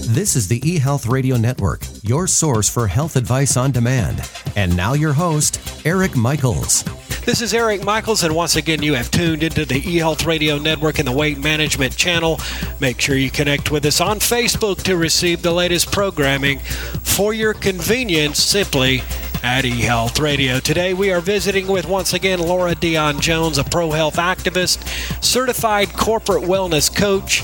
This is the eHealth Radio Network, your source for health advice on demand. And now your host, Eric Michaels. This is Eric Michaels, and once again, you have tuned into the eHealth Radio Network and the Weight Management Channel. Make sure you connect with us on Facebook to receive the latest programming for your convenience, simply at eHealth Radio. Today, we are visiting with, once again, Laura Dion Jones, a pro-health activist, certified corporate wellness coach,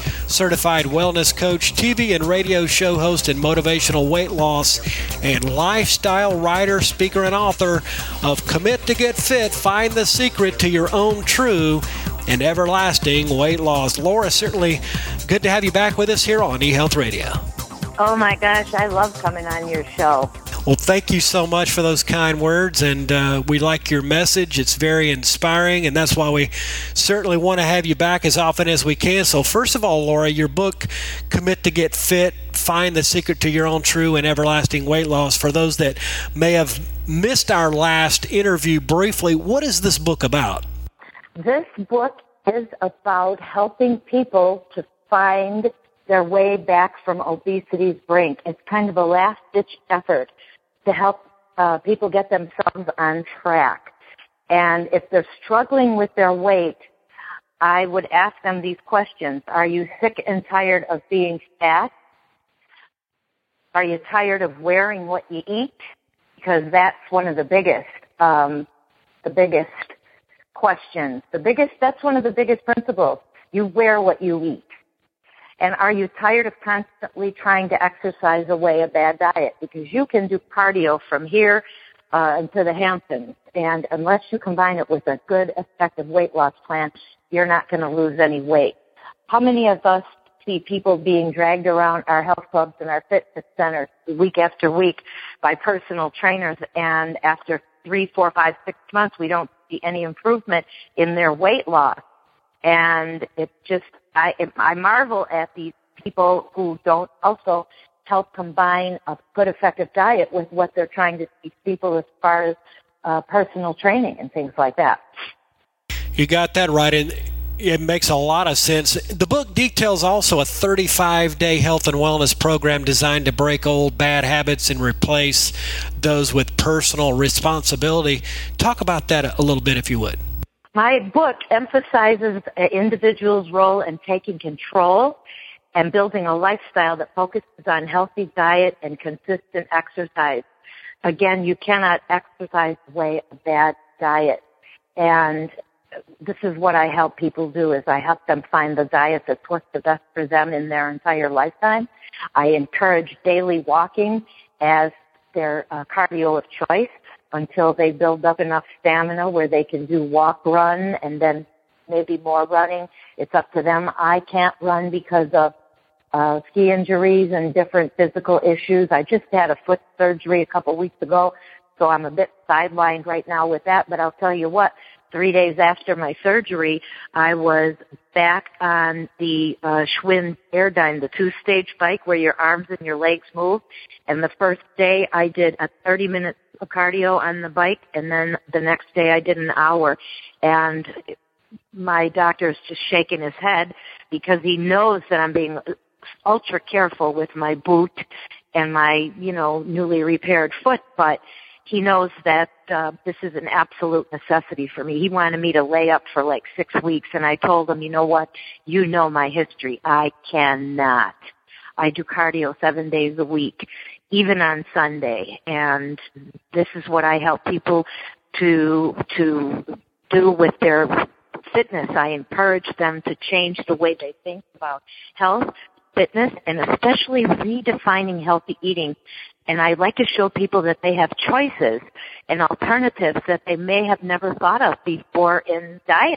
TV and radio show host, and motivational weight loss and lifestyle writer, speaker, and author of Commit to Get Fit, Find the Secret to Your Own True and Everlasting Weight Loss. Laura, certainly good to have you back with us here on eHealth Radio. Oh my gosh, I love coming on your show. Well, thank you so much for those kind words, and we like your message. It's very inspiring, and that's why we certainly want to have you back as often as we can. So first of all, Laura, your book, Commit to Get Fit, Find the Secret to Your Own True and Everlasting Weight Loss. For those that may have missed our last interview briefly, what is this book about? This book is about helping people to find their way back from obesity's brink. It's kind of a last-ditch effort to help people get themselves on track. And if they're struggling with their weight, I would ask them these questions. Are you sick and tired of being fat? Are you tired of wearing what you eat? Because that's one of the biggest questions. That's one of the biggest principles. You wear what you eat. And are you tired of constantly trying to exercise away a bad diet? Because you can do cardio from here into the Hamptons, and unless you combine it with a good, effective weight loss plan, you're not going to lose any weight. How many of us see people being dragged around our health clubs and our fitness centers week after week by personal trainers, and after 3, 4, 5, 6 months, we don't see any improvement in their weight loss? And it just, I marvel at these people who don't also help combine a good, effective diet with what they're trying to teach people as far as personal training and things like that. You got that right, and it makes a lot of sense. The book details also a 35-day health and wellness program designed to break old bad habits and replace those with personal responsibility. Talk about that a little bit, if you would. My book emphasizes an individual's role in taking control and building a lifestyle that focuses on healthy diet and consistent exercise. Again, you cannot exercise away a bad diet. And this is what I help people do, is I help them find the diet that's works the best for them in their entire lifetime. I encourage daily walking as their cardio of choice until they build up enough stamina where they can do walk, run, and then maybe more running. It's up to them. I can't run because of ski injuries and different physical issues. I just had a foot surgery a couple weeks ago, so I'm a bit sidelined right now with that. But I'll tell you what, 3 days after my surgery, I was back on the Schwinn Airdyne, the 2-stage bike where your arms and your legs move. And the first day I did a 30-minute cardio on the bike, and then the next day I did an hour. And my doctor's just shaking his head because he knows that I'm being ultra careful with my boot and my, newly repaired foot, but he knows that this is an absolute necessity for me. He wanted me to lay up for like 6 weeks, and I told him, you know what? You know my history. I cannot. I do cardio 7 days a week, even on Sunday, and this is what I help people to do with their fitness. I encourage them to change the way they think about health, fitness, and especially redefining healthy eating. And I like to show people that they have choices and alternatives that they may have never thought of before in diet,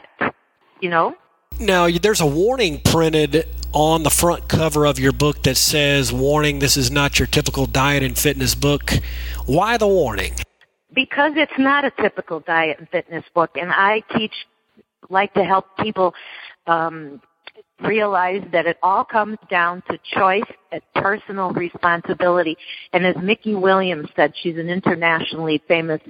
Now, there's a warning printed on the front cover of your book that says, warning, this is not your typical diet and fitness book. Why the warning? Because it's not a typical diet and fitness book, and I like to help people realize that it all comes down to choice and personal responsibility. And as Mickey Williams said, she's an internationally famous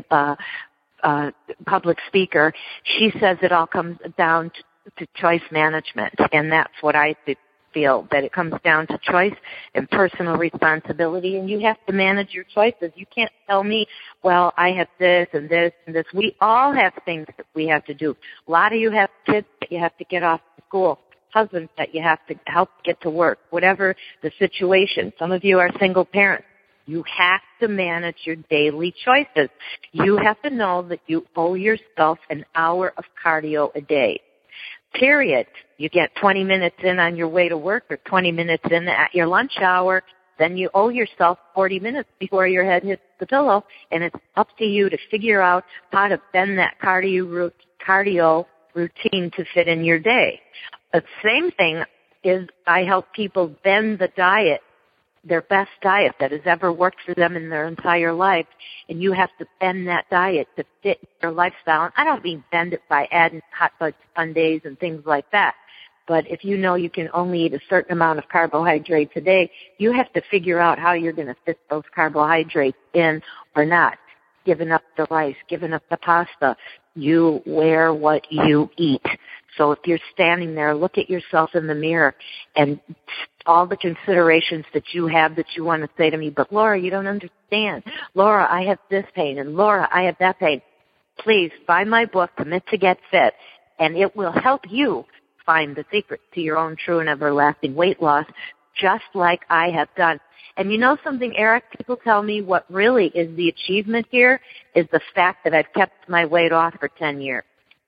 public speaker, she says it all comes down to choice management, and that's what I feel that it comes down to choice and personal responsibility, and you have to manage your choices. You can't tell me, well, I have this and this and this. We all have things that we have to do. A lot of you have kids that you have to get off to school, husbands that you have to help get to work, whatever the situation. Some of you are single parents. You have to manage your daily choices. You have to know that you owe yourself an hour of cardio a day. Period. You get 20 minutes in on your way to work or 20 minutes in at your lunch hour, then you owe yourself 40 minutes before your head hits the pillow, and it's up to you to figure out how to bend that cardio routine to fit in your day. The same thing is I help people bend the diet, their best diet that has ever worked for them in their entire life, and you have to bend that diet to fit your lifestyle. And I don't mean bend it by adding hot fudge sundaes and things like that, but if you know you can only eat a certain amount of carbohydrates a day, you have to figure out how you're going to fit those carbohydrates in or not. Giving up the rice, giving up the pasta. You wear what you eat. So if you're standing there, look at yourself in the mirror and all the considerations that you have that you want to say to me, but Laura, you don't understand. Laura, I have this pain, and Laura, I have that pain. Please buy my book, Commit to Get Fit, and it will help you find the secret to your own true and everlasting weight loss, just like I have done. And you know something, Eric? People tell me what really is the achievement here is the fact that I've kept my weight off for 10 years.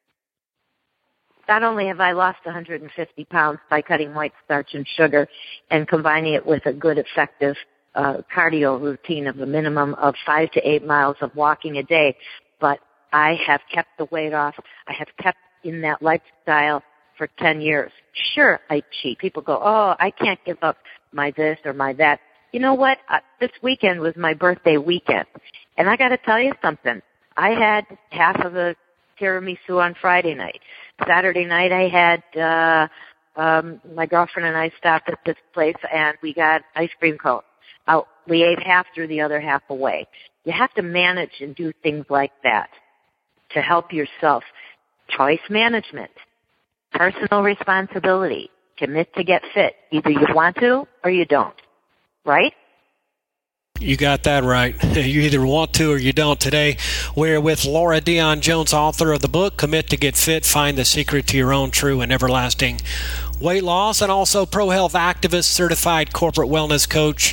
Not only have I lost 150 pounds by cutting white starch and sugar and combining it with a good, effective cardio routine of a minimum of 5 to 8 miles of walking a day, but I have kept the weight off. I have kept in that lifestyle for 10 years. Sure, I cheat. People go, oh, I can't give up my this or my that. You know what? This weekend was my birthday weekend, and I got to tell you something. I had half of a tiramisu on Friday night. Saturday night I had my girlfriend and I stopped at this place and we got ice cream cones. We ate half, threw the other half away. You have to manage and do things like that to help yourself. Choice management, personal responsibility, commit to get fit. Either you want to or you don't, right? You got that right. You either want to or you don't. Today, we're with Laura Dion Jones, author of the book, Commit to Get Fit, Find the Secret to Your Own True and Everlasting Weight Loss, and also pro-health activist, certified corporate wellness coach,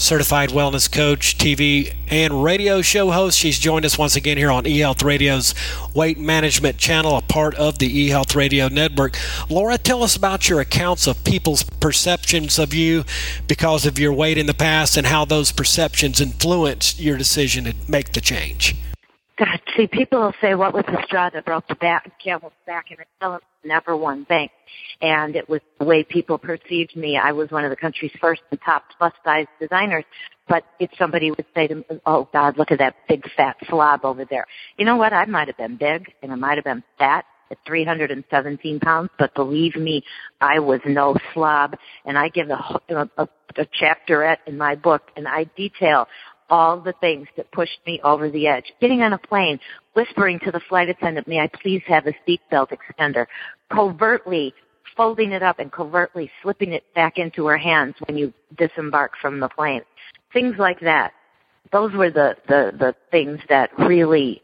TV and radio show host. She's joined us once again here on eHealth Radio's Weight Management Channel, a part of the eHealth Radio Network. Laura, tell us about your accounts of people's perceptions of you because of your weight in the past and how those perceptions influenced your decision to make the change. God, see, people will say, what was the straw that broke the camel's back? And I tell them, never one thing. And it was the way people perceived me. I was one of the country's first and top plus-size designers. But if somebody would say to me, oh, God, look at that big fat slob over there. You know what? I might have been big and I might have been fat at 317 pounds, but believe me, I was no slob. And I give a chapterette in my book, and I detail all the things that pushed me over the edge. Getting on a plane, whispering to the flight attendant, may I please have a seatbelt extender, covertly folding it up and covertly slipping it back into her hands when you disembark from the plane. Things like that. Those were the things that really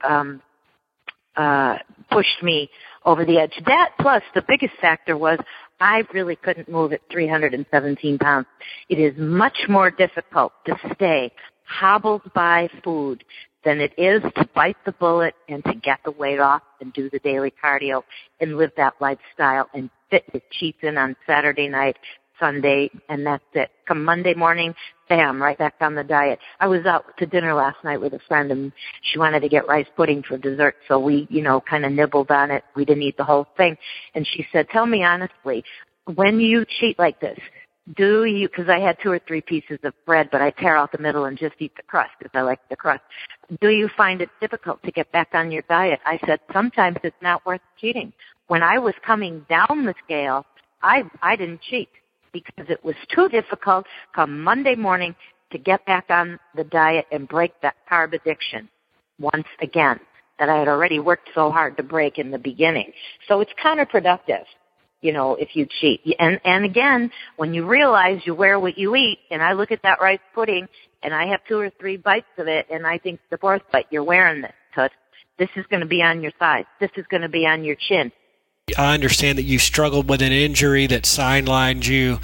pushed me over the edge. That plus the biggest factor was I really couldn't move at 317 pounds. It is much more difficult to stay hobbled by food than it is to bite the bullet and to get the weight off and do the daily cardio and live that lifestyle and fit the cheats in on Saturday night, Sunday, and that's it. Come Monday morning, bam, right back on the diet. I was out to dinner last night with a friend, and she wanted to get rice pudding for dessert, so we, kind of nibbled on it. We didn't eat the whole thing. And she said, tell me honestly, when you cheat like this, do you, because I had 2 or 3 pieces of bread, but I tear out the middle and just eat the crust because I like the crust. Do you find it difficult to get back on your diet? I said, sometimes it's not worth cheating. When I was coming down the scale, I didn't cheat because it was too difficult come Monday morning to get back on the diet and break that carb addiction once again that I had already worked so hard to break in the beginning. So it's counterproductive. if you cheat. And again, when you realize you wear what you eat, and I look at that rice pudding and I have 2 or 3 bites of it, and I think the 4th bite, you're wearing this, Toots. This is going to be on your thighs. This is going to be on your chin. I understand that you struggled with an injury that sidelined you.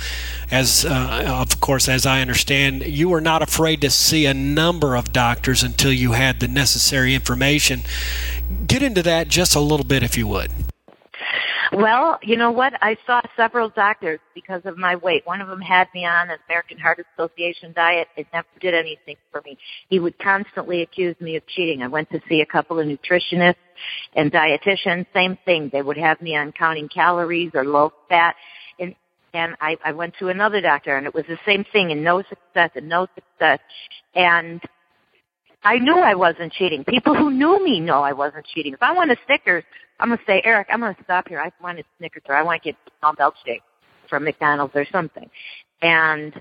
Of course, as I understand, you were not afraid to see a number of doctors until you had the necessary information. Get into that just a little bit, if you would. Well, you know what? I saw several doctors because of my weight. One of them had me on an American Heart Association diet. It never did anything for me. He would constantly accuse me of cheating. I went to see a couple of nutritionists and dietitians. Same thing. They would have me on counting calories or low fat. And I went to another doctor, and it was the same thing, and no success. And I knew I wasn't cheating. People who knew me know I wasn't cheating. If I want a Snickers, I'm going to say, Eric, I'm going to stop here. I want a Snickers, or I want to get a small milkshake from McDonald's or something. And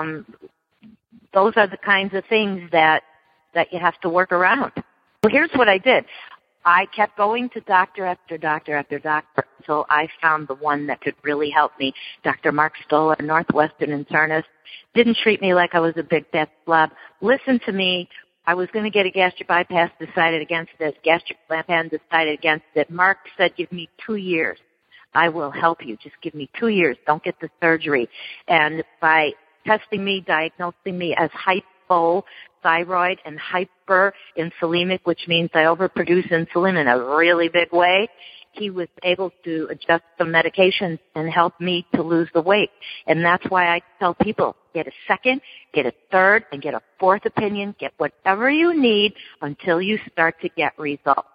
those are the kinds of things that you have to work around. Well, here's what I did. I kept going to doctor after doctor after doctor until I found the one that could really help me. Dr. Mark Stoller, Northwestern internist, didn't treat me like I was a big fat slob. Listened to me. I was going to get a gastric bypass, decided against it. Gastric bypass, decided against it. Mark said, give me 2 years. I will help you. Just give me 2 years. Don't get the surgery. And by testing me, diagnosing me as hypothyroid and hyperinsulinic, which means I overproduce insulin in a really big way, he was able to adjust some medications and help me to lose the weight. And that's why I tell people, get a second, get a third, and get a 4th opinion. Get whatever you need until you start to get results.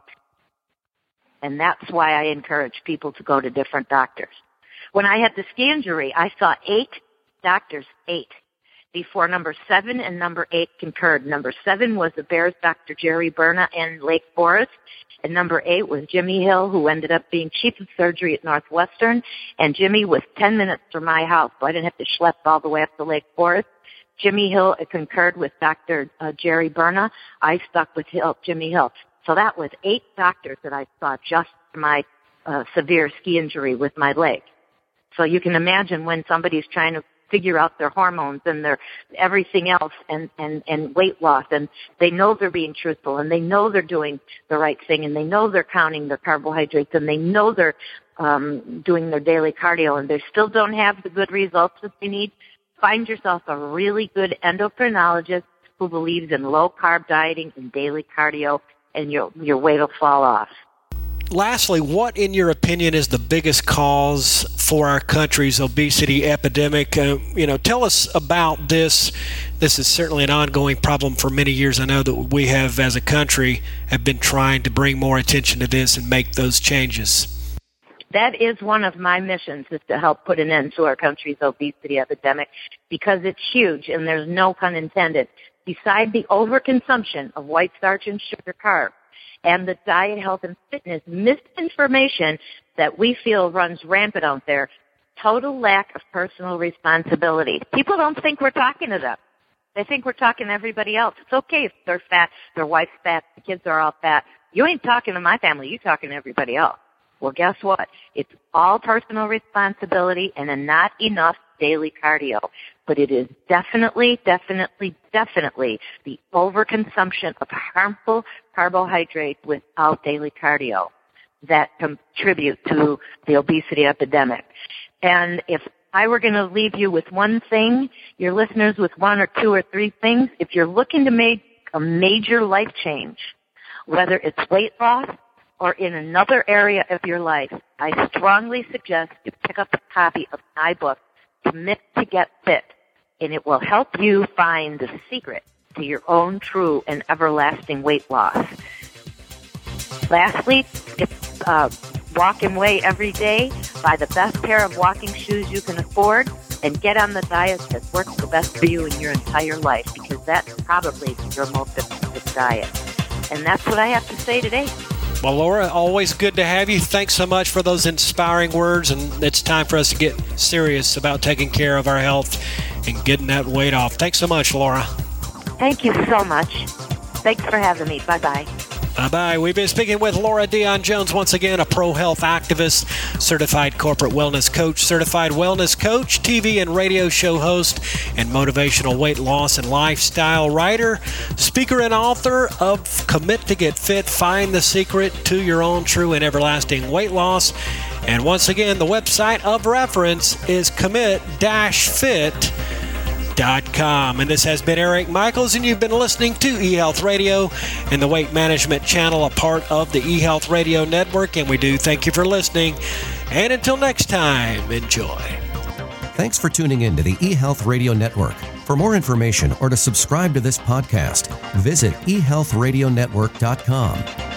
And that's why I encourage people to go to different doctors. When I had the ski injury, I saw 8 doctors, 8, before number 7 and number 8 concurred. Number 7 was the Bears' Dr. Jerry Berna in Lake Forest. And number 8 was Jimmy Hill, who ended up being chief of surgery at Northwestern. And Jimmy was 10 minutes from my house, so I didn't have to schlep all the way up to Lake Forest. Jimmy Hill concurred with Dr. Jerry Berna. I stuck with Jimmy Hill. So that was 8 doctors that I saw just for my severe ski injury with my leg. So you can imagine when somebody's trying to figure out their hormones and their everything else and weight loss, and they know they're being truthful, and they know they're doing the right thing, and they know they're counting their carbohydrates, and they know they're doing their daily cardio, and they still don't have the good results that they need. Find yourself a really good endocrinologist who believes in low carb dieting and daily cardio, and your weight will fall off. Lastly, what, in your opinion, is the biggest cause for our country's obesity epidemic? Tell us about this. This is certainly an ongoing problem for many years. I know that we have, as a country, have been trying to bring more attention to this and make those changes. That is one of my missions, is to help put an end to our country's obesity epidemic, because it's huge, and there's no pun intended. Beside the overconsumption of white starch and sugar carbs, and the diet, health, and fitness misinformation that we feel runs rampant out there, total lack of personal responsibility. People don't think we're talking to them. They think we're talking to everybody else. It's okay if they're fat, their wife's fat, the kids are all fat. You ain't talking to my family. You're talking to everybody else. Well, guess what? It's all personal responsibility and not enough daily cardio. But it is definitely the overconsumption of harmful carbohydrates without daily cardio that contribute to the obesity epidemic. And if I were going to leave you with one thing, your listeners with 1 or 2 or 3 things, if you're looking to make a major life change, whether it's weight loss or in another area of your life, I strongly suggest you pick up a copy of my book, Commit to Get Fit, and it will help you find the secret to your own true and everlasting weight loss. Lastly, walk and weigh every day. Buy the best pair of walking shoes you can afford, and get on the diet that works the best for you in your entire life, because that's probably your most effective diet. And that's what I have to say today. Well, Laura, always good to have you. Thanks so much for those inspiring words, and it's time for us to get serious about taking care of our health and getting that weight off. Thanks so much, Laura. Thank you so much. Thanks for having me. Bye-bye. Bye-bye. We've been speaking with Laura Dion Jones, once again, a pro health activist, certified corporate wellness coach, certified wellness coach, TV and radio show host, and motivational weight loss and lifestyle writer, speaker and author of Commit to Get Fit, Find the Secret to Your Own True and Everlasting Weight Loss. And once again, the website of reference is commit-fit.com. And this has been Eric Michaels, and you've been listening to eHealth Radio and the Weight Management Channel, a part of the eHealth Radio Network, and we do thank you for listening. And until next time, enjoy. Thanks for tuning in to the eHealth Radio Network. For more information or to subscribe to this podcast, visit eHealthRadioNetwork.com.